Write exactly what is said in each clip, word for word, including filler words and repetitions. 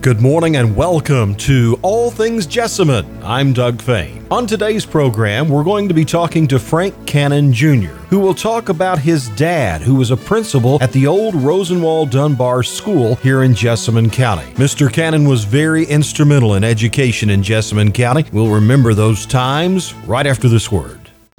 Good morning and welcome to All Things Jessamine. I'm Doug Fain. On today's program, we're going to be talking to Frank Cannon Junior, who will talk about his dad, who was a principal at the old Rosenwald Dunbar School here in Jessamine County. Mister Cannon was very instrumental in education in Jessamine County. We'll remember those times right after this word.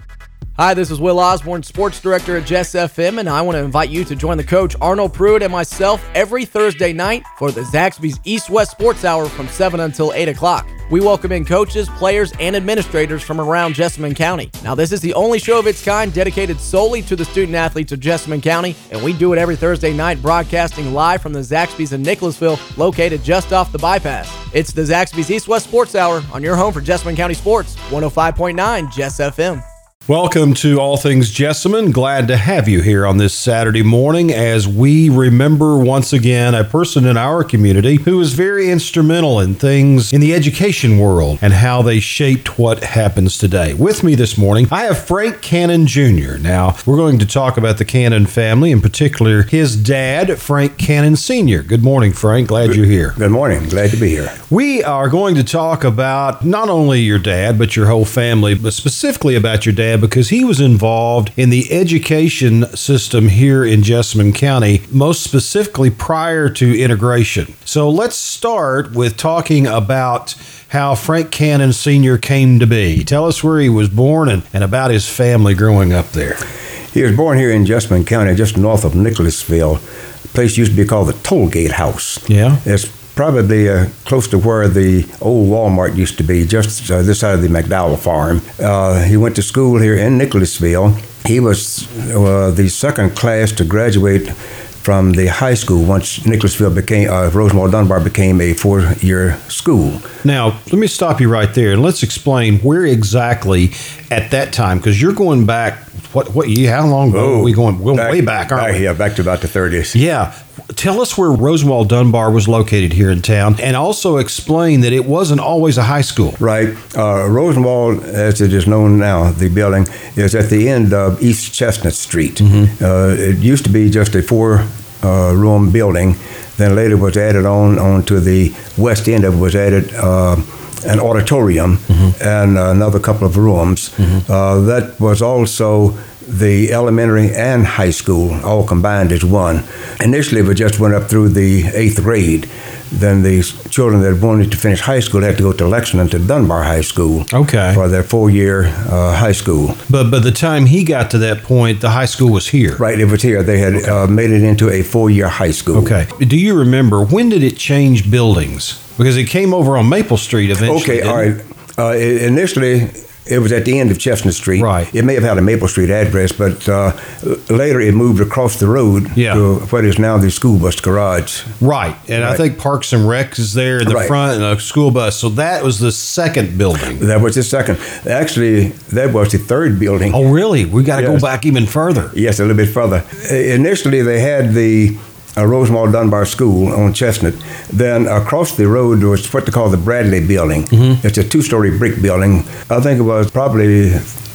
Hi, this is Will Osborne, Sports Director at Jess F M, and I want to invite you to join the coach Arnold Pruitt and myself every Thursday night for the Zaxby's East-West Sports Hour from seven until eight o'clock. We welcome in coaches, players, and administrators from around Jessamine County. Now, this is the only show of its kind dedicated solely to the student-athletes of Jessamine County, and we do it every Thursday night broadcasting live from the Zaxby's in Nicholasville, located just off the bypass. It's the Zaxby's East-West Sports Hour on your home for Jessamine County Sports, one oh five point nine Jess F M. Welcome to All Things Jessamine. Glad to have you here on this Saturday morning as we remember once again a person in our community who was very instrumental in things in the education world and how they shaped what happens today. With me this morning, I have Frank Cannon Junior Now, we're going to talk about the Cannon family, in particular his dad, Frank Cannon Senior Good morning, Frank. Glad you're here. Good morning. Glad to be here. We are going to talk about not only your dad, but your whole family, but specifically about your dad, because he was involved in the education system here in Jessamine County, most specifically prior to integration. So let's start with talking about how Frank Cannon Senior came to be. Tell us where he was born and, and about his family growing up there. He was born here in Jessamine County, just north of Nicholasville. A place used to be called the Tollgate House. Yeah. It's probably uh, close to where the old Walmart used to be, just uh, this side of the McDowell farm. Uh, he went to school here in Nicholasville. He was uh, the second class to graduate from the high school once Nicholasville became, uh, Rosenwald Dunbar became a four-year school. Now, let me stop you right there and let's explain where exactly at that time, because you're going back, what, what year, how long ago oh, are we going? We're back, way back, aren't back, we? Yeah, back to about the thirties. Yeah. Tell us where Rosenwald Dunbar was located here in town, and also explain that it wasn't always a high school. Right. Uh, Rosenwald, as it is known now, the building, is at the end of East Chestnut Street. Mm-hmm. Uh, it used to be just a four-room uh, building. Then later was added on, on to the west end of it was added uh, an auditorium mm-hmm. and another couple of rooms. Mm-hmm. Uh, that was also the elementary and high school all combined as one. Initially, we just went up through the eighth grade. Then the children that wanted to finish high school had to go to Lexington to Dunbar High School okay. for their four-year uh, high school. But by the time he got to that point, the high school was here. Right, it was here. They had okay. uh, made it into a four-year high school. Okay. Do you remember, when did it change buildings? Because it came over on Maple Street eventually. Okay, all right. Uh, initially, it was at the end of Chestnut Street. Right. It may have had a Maple Street address, but uh, later it moved across the road yeah. to what is now the school bus garage. Right. And right. I think Parks and Rec is there in the right. front and a school bus. So that was the second building. That was the second. Actually, that was the third building. Oh, really? We got to yes. go back even further. Yes, a little bit further. Initially, they had the Uh, Rosenwald Dunbar School on Chestnut. Then across the road was what they call the Bradley Building. Mm-hmm. It's a two-story brick building. I think it was probably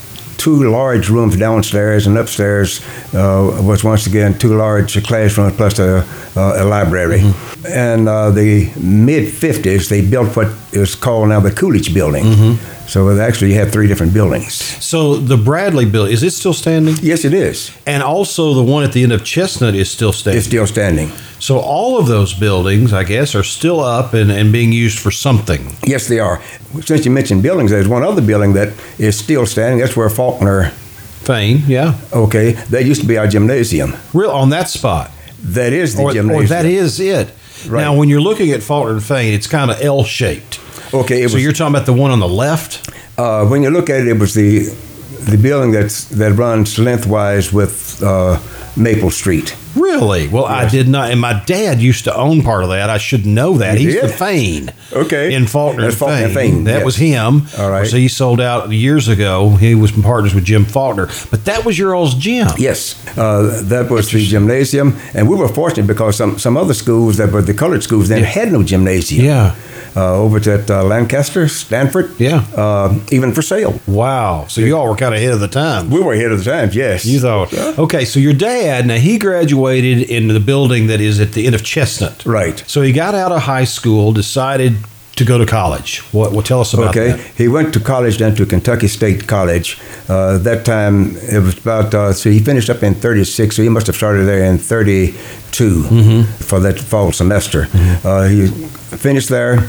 two large rooms downstairs, and upstairs uh, was once again two large classrooms plus a, uh, a library. Mm-hmm. And uh, the mid-fifties, they built what is called now the Coolidge Building. Mm-hmm. So actually you have three different buildings. So the Bradley building, is it still standing? Yes, it is. And also the one at the end of Chestnut is still standing? It's still standing. So all of those buildings, I guess, are still up and, and being used for something. Yes, they are. Since you mentioned buildings, there's one other building that is still standing. That's where Faulkner... Fain, yeah. Okay. That used to be our gymnasium. Real on that spot? That is the or, gymnasium. Or that is it. Right. Now, when you're looking at Faulkner and Fain, it's kind of L-shaped. Okay. It so was, you're talking about the one on the left? Uh, when you look at it, it was the the building that's that runs lengthwise with uh, Maple Street. Really? Well, yes. I did not. And my dad used to own part of that. I should know that. You He's did? the Fain. Okay. In Faulkner and Faulkner Fain. Fain. That yes. was him. All right. So he sold out years ago. He was partners with Jim Faulkner. But that was your old gym. Yes. Uh, that was the gymnasium. And we were fortunate because some, some other schools that were the colored schools then yeah. had no gymnasium. Yeah. uh, over at uh, Lancaster, Stanford. Yeah. Uh, even for sale. Wow. So you all were kind of ahead of the time. We were ahead of the times, yes. You thought, okay, so your dad, now he graduated in the building that is at the end of Chestnut. Right. So he got out of high school, decided to go to college. What? What? Tell us about okay. that. He went to college, then to Kentucky State College. Uh, that time, it was about, uh, so he finished up in thirty-six, so he must have started there in thirty-two mm-hmm. for that fall semester. Mm-hmm. Uh, he finished there.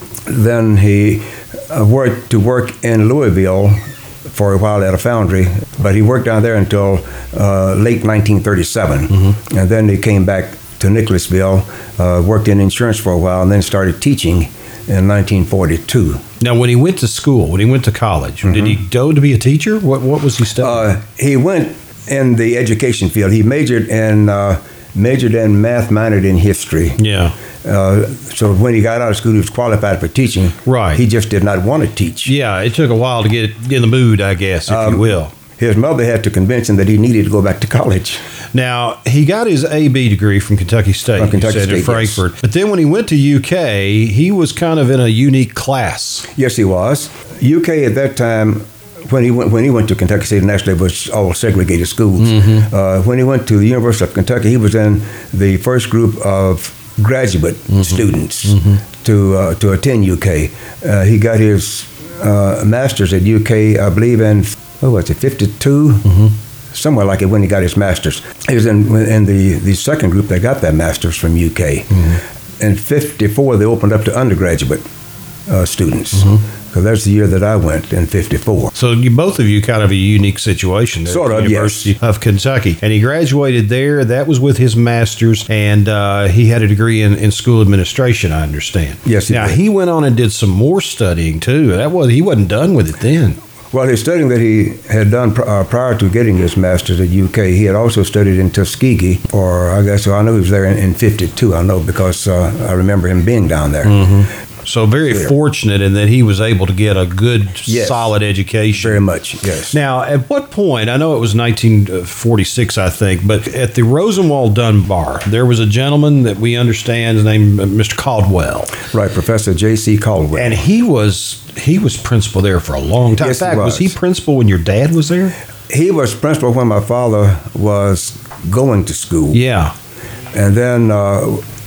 Then he uh, worked to work in Louisville for a while at a foundry, but he worked down there until uh, late nineteen thirty-seven. Mm-hmm. And then he came back to Nicholasville, uh, worked in insurance for a while, and then started teaching in nineteen forty-two. Now, when he went to school, when he went to college, mm-hmm. did he go to be a teacher? What What was he studying? Uh, he went in the education field. He majored in uh, majored in math, minored in history. Yeah. Uh, so when he got out of school, he was qualified for teaching. Right. He just did not want to teach. Yeah, it took a while to get in the mood, I guess, if Um, you will. His mother had to convince him that he needed to go back to college. Now, he got his A B degree from Kentucky State, From Kentucky you said, in State, Frankfort. yes. But then when he went to U K, he was kind of in a unique class. Yes, he was. U K at that time, when he went when he went to Kentucky State, naturally it was all segregated schools. Mm-hmm. Uh, when he went to the University of Kentucky, he was in the first group of graduate mm-hmm. students mm-hmm. to uh, to attend U K. Uh, he got his uh, master's at U K, I believe, in what was it, fifty-two? Mm-hmm. Somewhere like it when he got his master's. He was in, in the, the second group that got that master's from U K. Mm-hmm. In fifty-four, they opened up to undergraduate uh, students. Mm-hmm. So that's the year that I went in fifty-four. So you both of you kind of a unique situation there Sort at of, the University yes. of Kentucky. And he graduated there. That was with his master's, and uh, he had a degree in, in school administration, I understand. Yes, he Now, did. he went on and did some more studying, too. That was He wasn't done with it then. Well, his studying that he had done pr- uh, prior to getting his master's at U K, he had also studied in Tuskegee, or I guess, well, I know he was there in, in fifty-two, I know, because uh, I remember him being down there. Mm-hmm. So very Yeah. fortunate in that he was able to get a good, Yes. solid education. Very much, yes. Now, at what point, I know it was nineteen forty-six, I think, but at the Rosenwald Dunbar, there was a gentleman that we understand is named Mister Caldwell. Right, Professor J C Caldwell. And he was he was principal there for a long time. Yes, in he fact, was. was. he principal when your dad was there? He was principal when my father was going to school. Yeah. And then uh,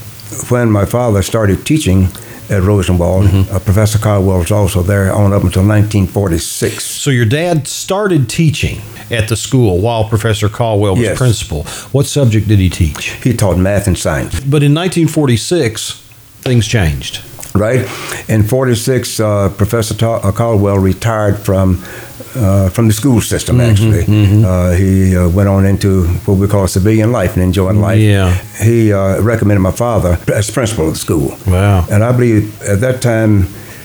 when my father started teaching at Rosenwald, mm-hmm. uh, Professor Caldwell was also there on up until nineteen forty-six. So your dad started teaching at the school while Professor Caldwell was Yes. principal. What subject did he teach? He taught math and science. But in nineteen forty-six, things changed. Right? In forty-six, uh, Professor Ta- uh, Caldwell retired from uh, from the school system, Mm-hmm, actually. Mm-hmm. Uh, he uh, went on into what we call civilian life and enjoying life. Yeah. He uh, recommended my father as principal of the school. Wow. And I believe at that time,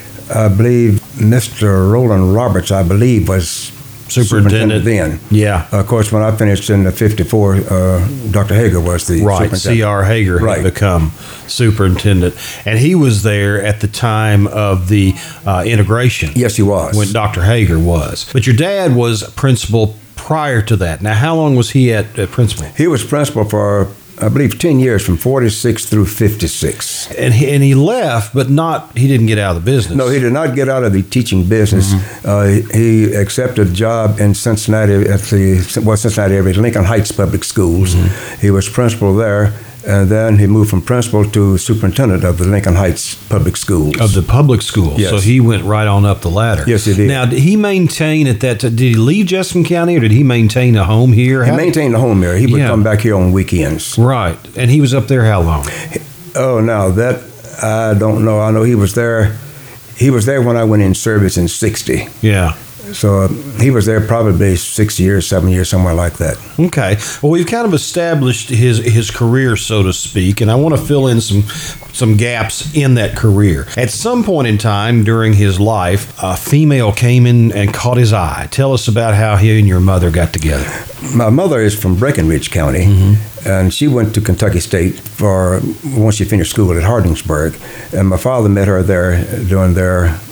I believe Mister Roland Roberts, I believe, was Superintendent. then. Yeah. Of course, when I finished in the fifty-four, uh, Doctor Hager was the Right, superintendent. C R Hager Right. had become superintendent. And he was there at the time of the uh, integration. Yes, he was. When Doctor Hager was. But your dad was principal prior to that. Now, how long was he at uh, principal? He was principal for, I believe, ten years, from forty-six through fifty-six. And he, and he left, but not, he didn't get out of the business. No, he did not get out of the teaching business. Mm-hmm. Uh, he accepted a job in Cincinnati at the, well, Cincinnati area, Lincoln Heights Public Schools. Mm-hmm. He was principal there, and then he moved from principal to superintendent of the Lincoln Heights Public Schools. Of the public schools. Yes. So he went right on up the ladder. Yes, he did. Now, did he maintain at that, did he leave Jessamine County or did he maintain a home here? He How- maintained a home there. He would Yeah. come back here on weekends. Right. And he was up there how long? Oh, now that I don't know. I know he was there. He was there when I went in service in sixty. Yeah. So uh, he was there probably six years, seven years, somewhere like that. Okay. Well, we've kind of established his his career, so to speak, and I want to fill in some some gaps in that career. At some point in time during his life, a female came in and caught his eye. Tell us about how he and your mother got together. My mother is from Breckenridge County, mm-hmm. and she went to Kentucky State for once she finished school at Hardingsburg. And my father met her there during their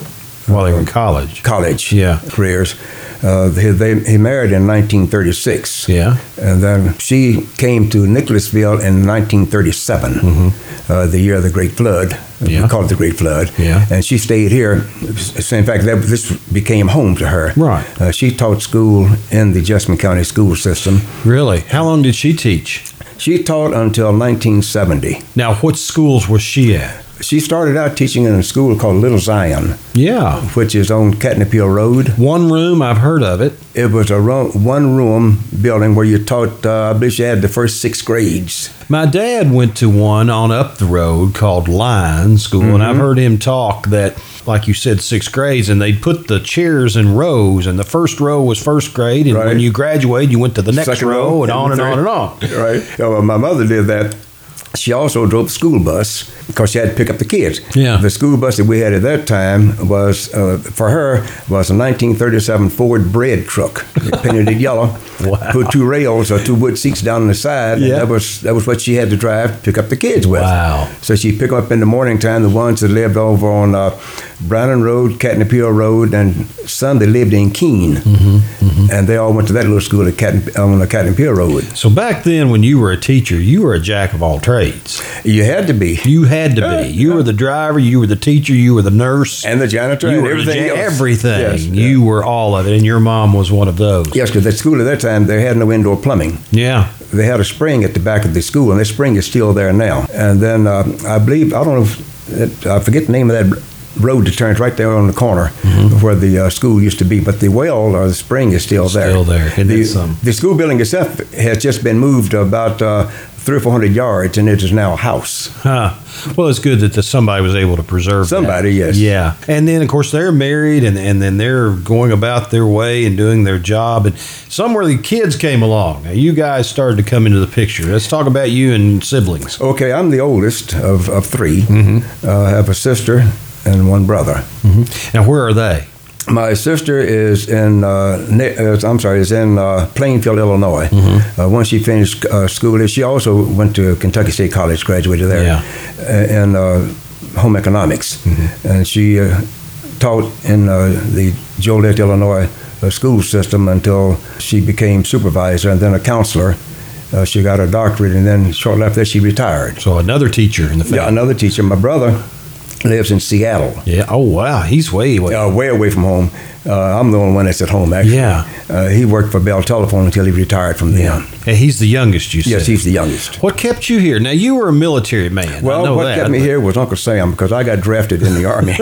While they were in college. College Yeah. careers. Uh, they, they, he married in nineteen thirty-six. Yeah. And then she came to Nicholasville in nineteen thirty-seven, mm-hmm. uh, the year of the Great Flood. Yeah. We call it the Great Flood. Yeah. And she stayed here. So in fact, that, this became home to her. Right. Uh, she taught school in the Jessamine County school system. Really? How long did she teach? She taught until nineteen seventy. Now, what schools was she at? She started out teaching in a school called Little Zion, Yeah. which is on Catnip Hill Road. One room, I've heard of it. It was a ro- one-room building where you taught, uh, I believe she had the first six grades. My dad went to one on up the road called Line School, mm-hmm. and I've heard him talk that, like you said, sixth grades, and they'd put the chairs in rows, and the first row was first grade, and right. when you graduated, you went to the next Second row, row, and on and third. on and on. Right. Yeah, well, my mother did that. She also drove the school bus because she had to pick up the kids. Yeah. The school bus that we had at that time was, uh, for her, was a nineteen thirty-seven Ford bread truck, painted it yellow. Wow. Put two rails or two wood seats down the side. Yeah. And that was that was what she had to drive to pick up the kids with. Wow. So she'd pick them up in the morning time, the ones that lived over on uh, Brannon Road, Catnip Hill Road, and some that lived in Keene. Mm-hmm. Mm-hmm. And they all went to that little school at Catnip, on the Catnip Hill Road. So back then, when you were a teacher, you were a jack of all trades. You had to be. You had to be. You were the driver, you were the teacher, you were the nurse. And the janitor you and were everything ja- else. Everything. Yes, you yeah. were all of it, and your mom was one of those. Yes, because at school at that time, they had no indoor plumbing. Yeah. They had a spring at the back of the school, and that spring is still there now. And then uh, I believe, I don't know, if it, I forget the name of that road that turns right there on the corner mm-hmm. where the uh, school used to be, but the well or the spring is still there. Still there. Isn't The, it some? the school building itself has just been moved about uh, three or four hundred yards, and it is now a house. Huh. Well, it's good that the, somebody was able to preserve Somebody, that. yes. Yeah. And then, of course, they're married, and, and then they're going about their way and doing their job. And somewhere the kids came along. Now, you guys started to come into the picture. Let's talk about you and siblings. Okay, I'm the oldest of, of three. Mm-hmm. Uh, I have a sister and one brother. Mm-hmm. Now, where are they? My sister is in, uh, Ne- uh, I'm sorry, is in uh, Plainfield, Illinois. Mm-hmm. Uh, once she finished uh, school, she also went to Kentucky State College, graduated there, Yeah. uh, in uh, home economics. Mm-hmm. And she uh, taught in uh, the Joliet, Illinois uh, school system until she became supervisor and then a counselor. Uh, she got her doctorate, and then shortly after that, she retired. So another teacher in the family. Yeah, another teacher. My brother lives in Seattle. Yeah. Oh, wow. He's way away. Uh, way away from home. Uh, I'm the only one that's at home, actually. Yeah. Uh, he worked for Bell Telephone until he retired from them. And he's the youngest, you said. Yes, he's the youngest. What kept you here? Now, you were a military man. I Well, know what that, kept me but- here was Uncle Sam, because I got drafted in the Army.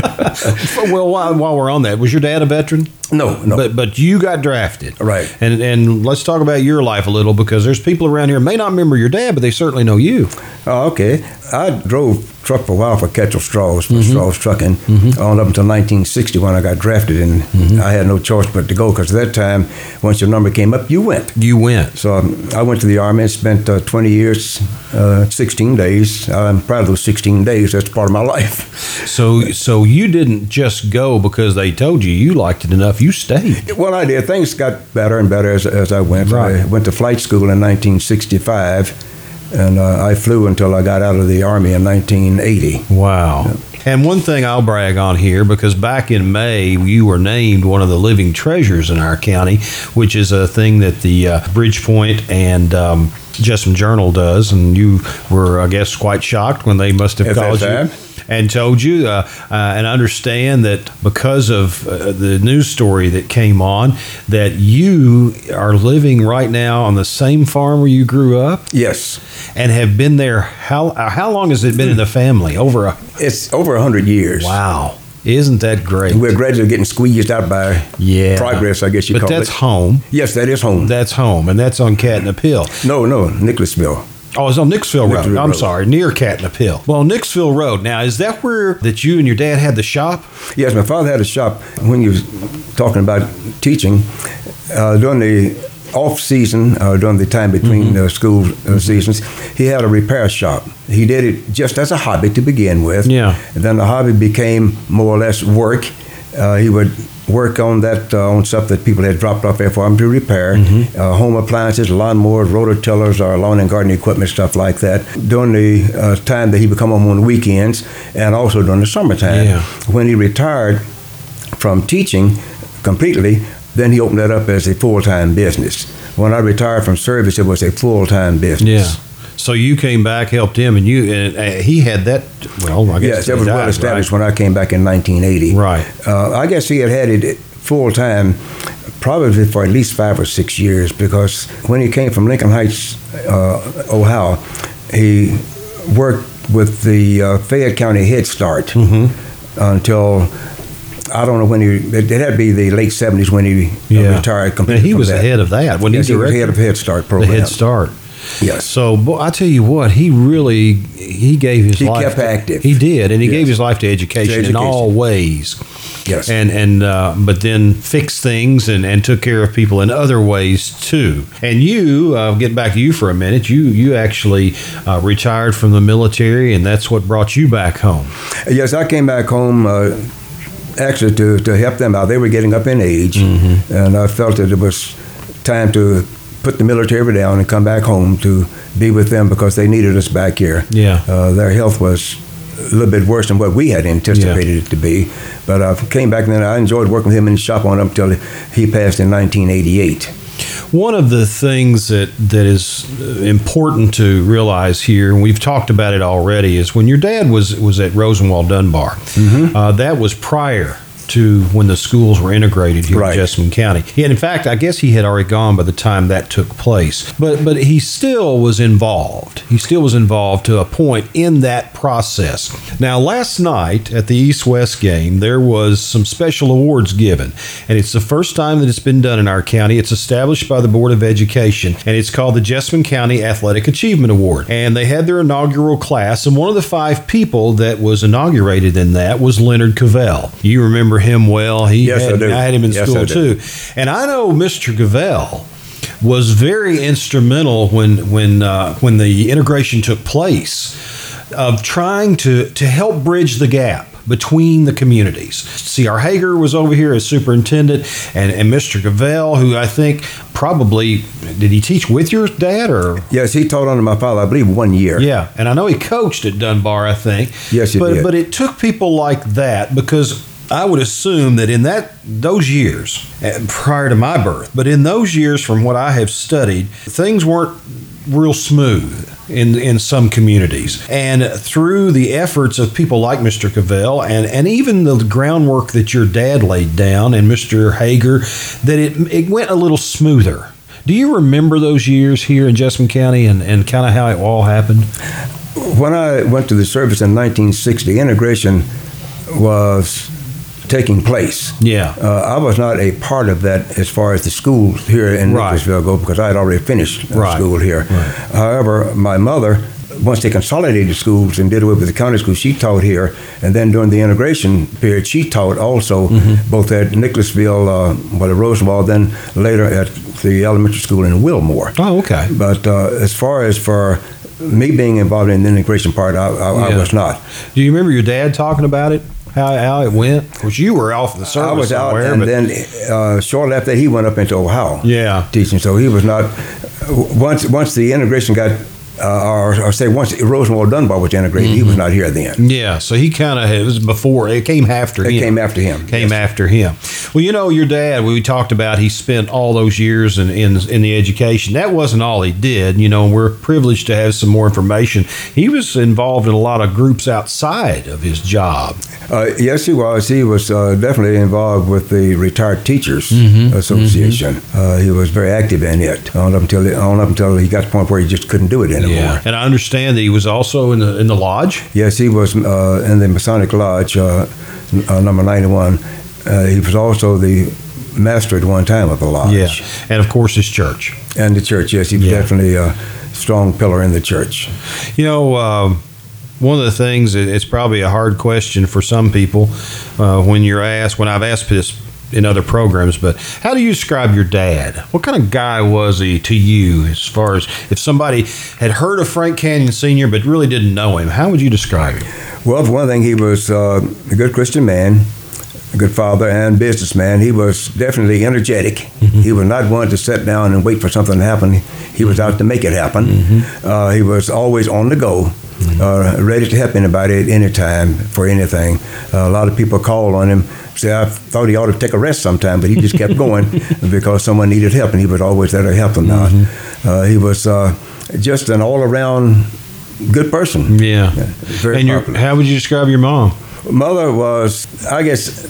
Well, while, while we're on that, was your dad a veteran? No, no. But but you got drafted. Right. And and let's talk about your life a little, because there's people around here who may not remember your dad, but they certainly know you. Oh, okay. I drove truck for a while for Ketchel Straws, for Mm-hmm. Straws Trucking, mm-hmm. on up until nineteen sixty when I got drafted, and Mm-hmm. I had no choice but to go, because at that time, once your number came up, you went. You went. So um, I went to the Army and spent uh, twenty years, uh, sixteen days. I'm proud of those sixteen days. That's part of my life. So so you didn't just go because they told you. You liked it enough. You stayed. Well, I did. Things got better and better as, as I went. Right. I went to flight school in nineteen sixty-five, and uh, I flew until I got out of the Army in nineteen eighty. Wow. And one thing I'll brag on here, because back in May, you were named one of the living treasures in our county, which is a thing that the uh, Bridgepoint and um, Jessamine Journal does. And you were, I guess, quite shocked when they must have At that called you time. and told you. Uh, uh, and understand that because of uh, the news story that came on, that you are living right now on the same farm where you grew up Yes. and have been there. How, uh, how long has it been in the family? Over a It's over one hundred years. Wow. Isn't that great? We're gradually getting squeezed out by Yeah. progress, I guess you but call that's it. home. Yes, that is home. That's home, and that's on Catnip Hill. no, no, Nicholasville. Oh, it's on Nicksville Road. Nicksville I'm Road. sorry, near Catnip Hill. Well, Nicksville Road. Now, is that where that you and your dad had the shop? Yes, my father had a shop. When you was talking about teaching, uh, during the off season, uh, during the time between Mm-hmm. uh, school uh, seasons, he had a repair shop. He did it just as a hobby to begin with. Yeah. And then the hobby became more or less work. Uh, he would work on that uh, on stuff that people had dropped off there for him to repair, Mm-hmm. uh, home appliances, lawnmowers, rototillers, or lawn and garden equipment, stuff like that. During the uh, time that he would come home on the weekends, and also during the summertime. Yeah. When he retired, from teaching completely, then he opened that up as a full-time business. When I retired from service, it was a full-time business. Yeah. So you came back, helped him, and you and uh, he had that. Well, I guess yes, that was died, well established right? when I came back in nineteen eighty. Right. Uh, I guess he had had it full time, probably for at least five or six years, because when he came from Lincoln Heights, uh, Ohio, he worked with the uh, Fayette County Head Start mm-hmm. until. I don't know when he. It had to be the late seventies when he yeah. uh, retired. Completely. He was that. ahead of that. When yes, he, he was head of Head Start program. The Head Start. Yes. So boy, I tell you what, he really he gave his he life. He kept active. He did, and he yes. gave his life to education, to education in all ways. Yes. And and uh, but then fixed things and, and took care of people in other ways too. And you, uh, get back to you for a minute. You you actually uh, retired from the military, and that's what brought you back home. Yes, I came back home. Uh, Actually, to, to help them out. They were getting up in age, mm-hmm. and I felt that it was time to put the military down and come back home to be with them because they needed us back here. Yeah, uh, their health was a little bit worse than what we had anticipated yeah. it to be. But I came back and then I enjoyed working with him in the shop on up until he passed in nineteen eighty-eight. One of the things that, that is important to realize here, and we've talked about it already, is when your dad was, was at Rosenwald Dunbar, mm-hmm. uh, that was prior to when the schools were integrated here right. in Jessamine County. And in fact, I guess he had already gone by the time that took place. But but he still was involved. He still was involved to a point in that process. Now, last night at the East-West game, there was some special awards given. And it's the first time that it's been done in our county. It's established by the Board of Education, and it's called the Jessamine County Athletic Achievement Award. And they had their inaugural class, and one of the five people that was inaugurated in that was Leonard Cavell. You remember him well. He yes, had, I do. I had him in yes, school too. And I know Mister Cavell was very instrumental when when uh, when the integration took place of trying to to help bridge the gap between the communities. C R Hager was over here as superintendent, and, and Mister Cavell, who I think probably, did he teach with your dad? Or yes, he taught under my father, I believe, one year. Yeah, and I know he coached at Dunbar, I think. Yes, he but, did. But it took people like that, because I would assume that in that those years, prior to my birth, but in those years from what I have studied, things weren't real smooth in in some communities. And through the efforts of people like Mister Cavell and, and even the groundwork that your dad laid down and Mister Hager, that it it went a little smoother. Do you remember those years here in Jessamine County and, and kind of how it all happened? When I went to the service in nineteen sixty, integration was taking place. Yeah. Uh, I was not a part of that as far as the schools here in right. Nicholasville go, because I had already finished uh, right. school here. Right. However, my mother, once they consolidated schools and did away with the county schools, she taught here. And then during the integration period, she taught also mm-hmm. both at Nicholasville, uh, well, at Rosenwald, then later at the elementary school in Wilmore. Oh, okay. But uh, as far as for me being involved in the integration part, I, I, yeah. I was not. Do you remember your dad talking about it? How, how it went? Of course, you were off in the service I was out, somewhere, and but then uh, shortly after that, he went up into Ohio. Yeah, teaching. So he was not. Once once the integration got, uh, or, or say once Rosenwald Dunbar was integrated, mm-hmm. he was not here then. Yeah, so he kind of it was before. It came after it him. It came after him. Came yes. after him. Well, you know, your dad. We talked about he spent all those years in, in in the education. That wasn't all he did. You know, we're privileged to have some more information. He was involved in a lot of groups outside of his job. Uh, yes, he was. He was uh, definitely involved with the Retired Teachers mm-hmm. Association. Mm-hmm. Uh, he was very active in it on up until on up until he got to the point where he just couldn't do it anymore. Yeah. And I understand that he was also in the in the lodge. Yes, he was uh, in the Masonic Lodge, uh, uh, number ninety-one. Uh, he was also the master at one time of the lodge. Yeah, and of course his church. And the church. Yes, he was yeah. definitely a strong pillar in the church. You know. Um, One of the things, it's probably a hard question for some people uh, when you're asked, when I've asked this in other programs, but how do you describe your dad? What kind of guy was he to you as far as if somebody had heard of Frank Canyon Senior but really didn't know him? How would you describe him? Well, for one thing, he was uh, a good Christian man, a good father and businessman. He was definitely energetic. Mm-hmm. He was not one to sit down and wait for something to happen. He was out to make it happen. Mm-hmm. Uh, he was always on the go. uh, ready to help anybody at any time for anything. Uh, a lot of people call on him, say, I thought he ought to take a rest sometime, but he just kept going because someone needed help, and he was always there to help them out. Mm-hmm. Uh, he was uh, just an all-around good person. Yeah. yeah very and your, how would you describe your mom? Mother was, I guess,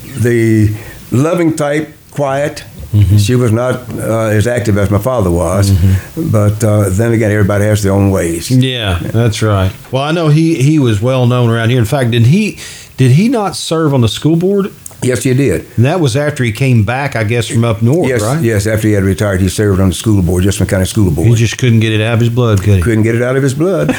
the loving type, quiet. Mm-hmm. She was not uh, as active as my father was, mm-hmm. but uh, then again, everybody has their own ways. Yeah, that's right. Well, I know he, he was well known around here. In fact, did he did he not serve on the school board? Yes, he did. And that was after he came back, I guess, from up north, yes, right? Yes, after he had retired, he served on the school board, Jessamine County School Board. He just couldn't get it out of his blood, could he? Couldn't get it out of his blood.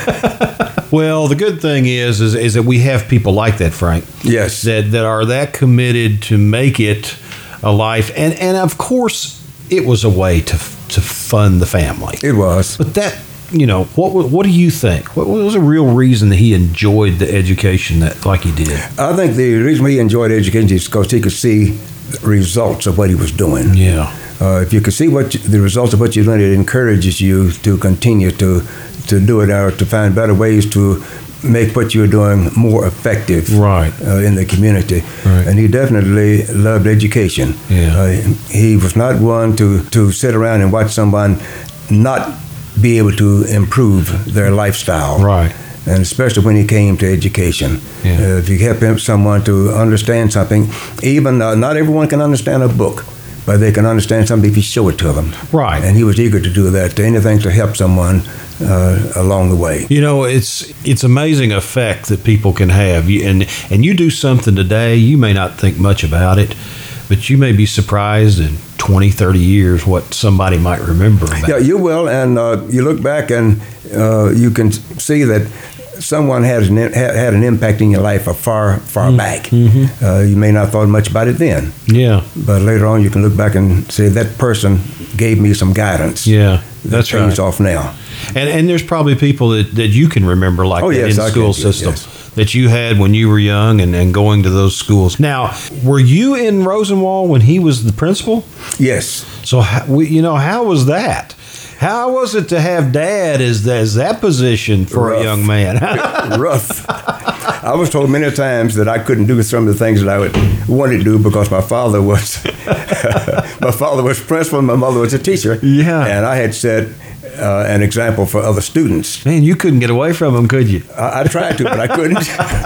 Well, the good thing is, is is that we have people like that, Frank. Yes. That that are that committed to make it a life, and and of course, it was a way to to fund the family. It was. But that, you know, what what do you think? What was a real reason that he enjoyed the education that like he did? I think the reason he enjoyed education is because he could see results of what he was doing. Yeah. Uh, if you can see what you, the results of what you're doing, it encourages you to continue to to do it or to find better ways to make what you're doing more effective right. uh, in the community. Right. And he definitely loved education. Yeah. Uh, he was not one to, to sit around and watch someone not be able to improve their lifestyle. Right. And especially when he came to education. Yeah. Uh, if you help someone to understand something, even uh, not everyone can understand a book, but they can understand something if you show it to them. Right. And he was eager to do that, to anything to help someone uh, along the way. You know, it's it's amazing effect that people can have. You, and, and you do something today, you may not think much about it, but you may be surprised in twenty, thirty years what somebody might remember about Yeah, it. you will. And uh, you look back and uh, you can see that someone has an, had an impact in your life a far, far mm-hmm. back. Mm-hmm. Uh, you may not have thought much about it then. Yeah. But later on, you can look back and say, that person gave me some guidance. Yeah, that's that pays right. off now. And and there's probably people that, that you can remember like oh, that yes, in the I school can, system yes. that you had when you were young and, and going to those schools. Now, were you in Rosenwald when he was the principal? Yes. So, how, we, you know, how was that? How was it to have Dad as, as that position for Rough. a young man? Rough. I was told many times that I couldn't do some of the things that I would wanted to do because my father was my father was principal and my mother was a teacher. Yeah. And I had set uh, an example for other students. Man, you couldn't get away from him, could you? I, I tried to, but I couldn't.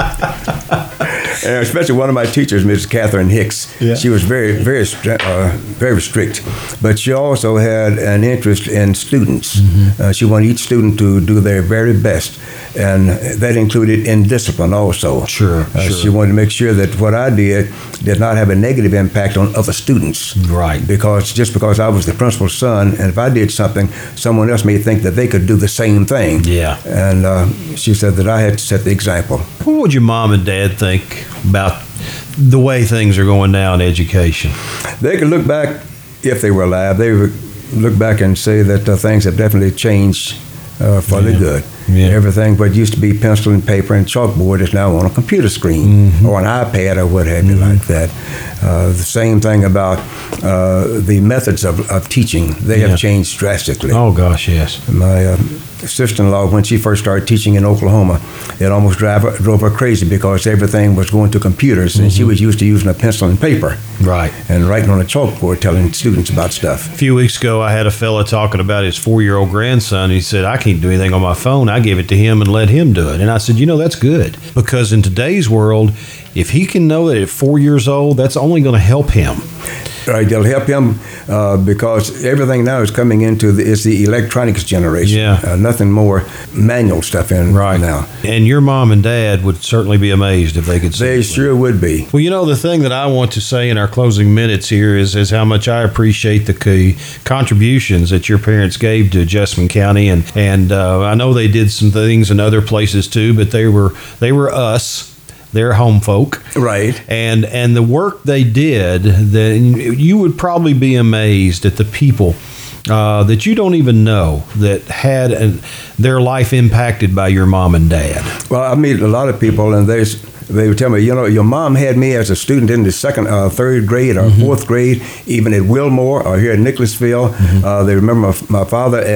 And especially one of my teachers, Missus Catherine Hicks. Yeah. She was very, very, uh, very strict, but she also had an interest in students. Mm-hmm. Uh, she wanted each student to do their very best, and that included in discipline also. Sure, uh, sure. She wanted to make sure that what I did did not have a negative impact on other students. Right. Because just because I was the principal's son, and if I did something, someone else may think that they could do the same thing. Yeah. And uh, she said that I had to set the example. What would your mom and dad think about the way things are going now in education? They could look back, if they were alive, they would look back and say that uh, things have definitely changed uh, for yeah. the good. Yeah. Everything what used to be pencil and paper and chalkboard is now on a computer screen mm-hmm. or an iPad or what have you mm-hmm. like that. Uh, the same thing about uh, the methods of, of teaching. They yeah. have changed drastically. Oh, gosh, yes. My uh, sister-in-law, when she first started teaching in Oklahoma, it almost drive her, drove her crazy because everything was going to computers, mm-hmm. and she was used to using a pencil and paper. Right. And writing on a chalkboard telling students about stuff. A few weeks ago, I had a fella talking about his four-year-old grandson. He said, I can't do anything on my phone. I give it to him and let him do it. And I said, you know, that's good. Because in today's world, if he can know that at four years old, that's only going to help him. Right, they'll help him uh, because everything now is coming into the, it's the electronics generation. Yeah. Uh, nothing more manual stuff in right now. And your mom and dad would certainly be amazed if they could see They it. sure would be. Well, you know, the thing that I want to say in our closing minutes here is, is how much I appreciate the key contributions that your parents gave to Jessamine County. And, and uh, I know they did some things in other places too, but they were they were us. They're home folk. Right. And and the work they did, then you would probably be amazed at the people uh, that you don't even know that had an, their life impacted by your mom and dad. Well, I meet a lot of people, and they they would tell me, you know, your mom had me as a student in the second, uh, third grade or mm-hmm. fourth grade, even at Wilmore or here at Nicholasville. Mm-hmm. Uh, they remember my, my father as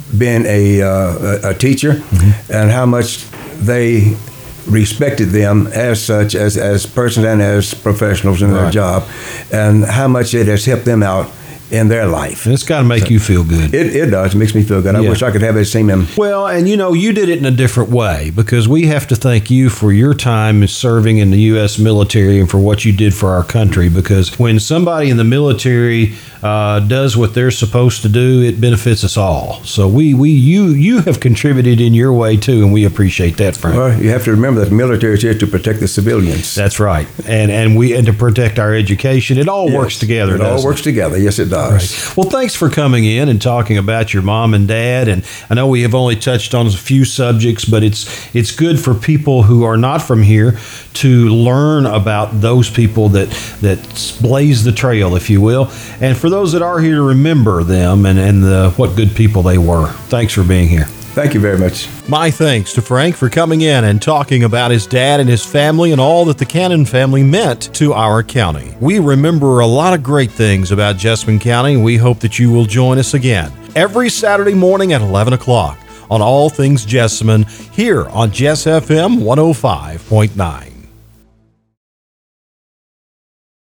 being a, uh, a teacher, mm-hmm. and how much they respected them as such, as, as persons and as professionals in right. their job, and how much it has helped them out in their life. And it's got to make so, you feel good. It, it does. It makes me feel good. I yeah. wish I could have that same him. Well, and you know, you did it in a different way, because we have to thank you for your time serving in the U S military and for what you did for our country, because when somebody in the military uh, does what they're supposed to do, it benefits us all. So we, we you you have contributed in your way too, and we appreciate that, Frank. Well, you have to remember that the military is here to protect the civilians. That's right. And and we and to protect our education. It all yes, works together. It all works it? together. Yes, it does. Right. Well, thanks for coming in and talking about your mom and dad. And I know we have only touched on a few subjects, but it's it's good for people who are not from here to learn about those people that that blaze the trail, if you will, and for those that are here to remember them and and the, what good people they were. Thanks for being here. Thank you very much. My thanks to Frank for coming in and talking about his dad and his family and all that the Cannon family meant to our county. We remember a lot of great things about Jessamine County. We hope that you will join us again every Saturday morning at eleven o'clock on All Things Jessamine here on Jess F M one oh five point nine.